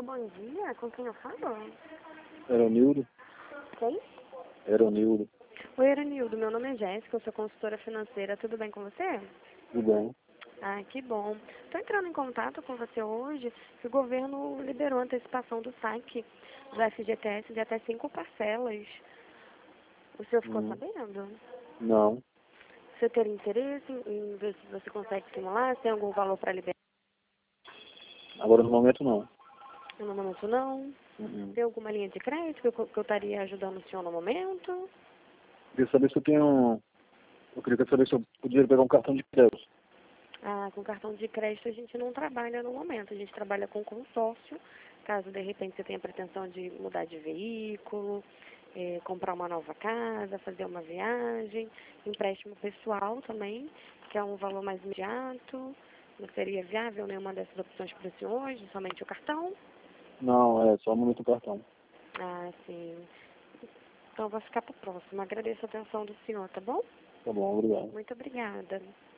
bom dia. Com quem eu falo? Eronildo? Quem? Eronildo. Oi, Eronildo. Meu nome é Jéssica, eu sou consultora financeira. Tudo bem com você? Tudo bem? Ah, que bom. Estou entrando em contato com você hoje que o governo liberou a antecipação do saque do FGTS de até 5 parcelas. O senhor ficou sabendo? Não. Você teria interesse em ver se você consegue simular? Se tem algum valor para liberar? Agora no momento não. No momento não. Uhum. Tem alguma linha de crédito que eu estaria ajudando o senhor no momento? Queria saber se eu tenho... Eu queria saber se eu podia pegar um cartão de crédito. Ah, com cartão de crédito a gente não trabalha no momento, a gente trabalha com consórcio, caso de repente você tenha pretensão de mudar de veículo, comprar uma nova casa, fazer uma viagem, empréstimo pessoal também, que é um valor mais imediato. Não seria viável nenhuma dessas opções para o senhor hoje, somente o cartão? Não, é só o momento do cartão. Ah, sim. Então eu vou ficar para o próximo. Agradeço a atenção do senhor, tá bom? Tá bom, obrigado. Muito obrigada.